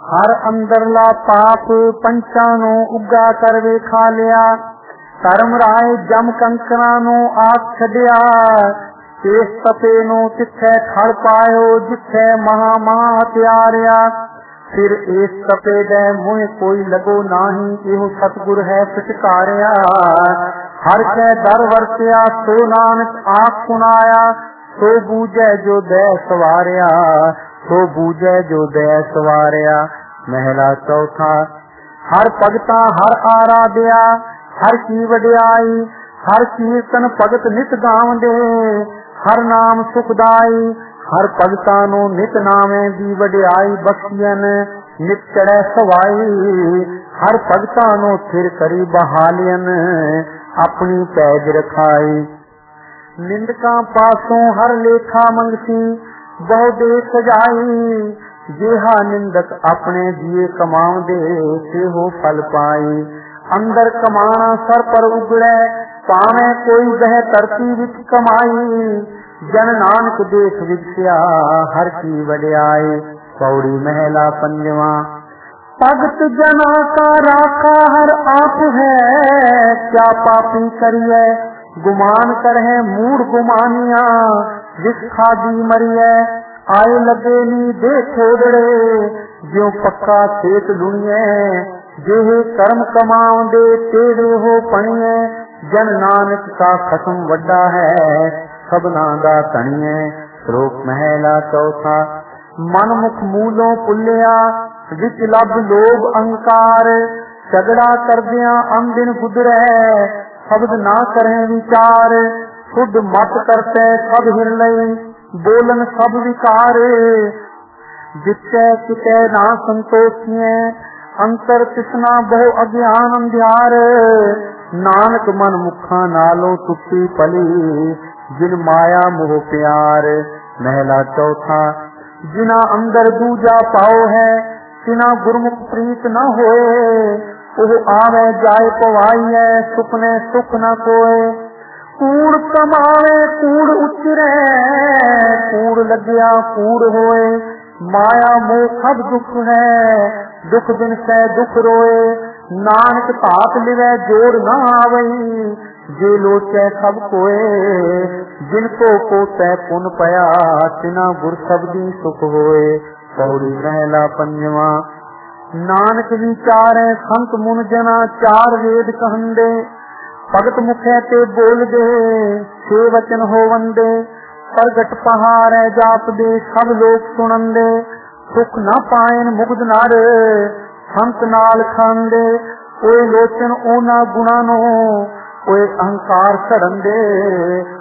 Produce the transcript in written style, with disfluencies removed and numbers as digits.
हर अंदरला पाप पंचां नूं उगा कर वेखा लिया। धर्म राय जम कंकरां नूं आख छड्या। इस तपे नूं तिथे खड़ पायो जिथे महा महा हत्यारिया। फिर इस तपे दे मुँह कोई लगो नाही, इहो सतगुर है फिटकारिया। हर कै दर वरत्या सो नानक आख सुनाया। सो बूझे जो दे सवारिया, सो बूझे जो दे सवारिया। महला चौथा। हर भगता हर आराध्या, हर की वड्याई, हर कीर्तन भगत नित गावंदे। हर नाम सुखदाई, हर भगता नूं नित नामे दी वड्याई बख्शियन। नित चढ़े सवाई, हर भगता नूं थिर करी बहालियन। अपनी पैज रखाई। निंदका पासों हर लेखा मंगसी, बहु दे सजाई। जेहा निंदक अपने जिए कमाउंदे, तेहो फल पाई। अंदर कमाना सर पर उगड़े, पावे कोई बह धरती विच कमाई। जन नानक देख विगसिया, हर की वड्याई। पौड़ी महला पंजवा। भगत जना का राखा हर आप है, क्या पापी करिए गुमान करहे मूड गुमानिया। जिस खादी मरिए आए लगे नी दे छोड़े, ज्यों पक्का खेत लुणिए। जेहे कर्म कमाउंदे तेरे हो पणिए। जन नानक का खसम वड्डा है, सबना दा तणिए। श्लोक महला चौथा। मन मुख मूलों पुलिया, विच लब लोभ अहंकार। झगड़ा करदिया अंदिन गुजरै, शब्द ना करें विचार। शुद्ध मत करते सब हिरलई, बोलन सब विकार। जिते किते ना संतोषिए, अंतर तिसना बहु अज्ञान अंधियार। नानक मन मुखा नालों टुटी पली, जिन माया मोह प्यार। महला चौथा। जिना अंदर दूजा पाओ है, तिना गुरमुख प्रीत न होए। ओह आवे जाए पवाई है, सुपने सुख न कोए। कूड़ कमावे कूड़ उचरे, कूड़ लग्या कूड़ होए। माया मोह सब दुख है, दुख दिन से दुख रोए। नानक भात लिवे जोड़ न आवई, जे लोचे सब कोए। जिनको कोते पुन पया, तिना गुर सबदी सुख होए। पौड़ी महला पंजवा। नानक विचारे संत मुन जना, चार वेद कहंदे। भगत मुखे ते बोल दे, छे वचन होवंदे। प्रगट पहाड़ जाप दे, सब लोग सुनंदे। सुख न पाएन मुग्ध नर, संत नाल खांदे। ओए लोचन ओना गुणा नो, ओए अहंकार छड़न दे।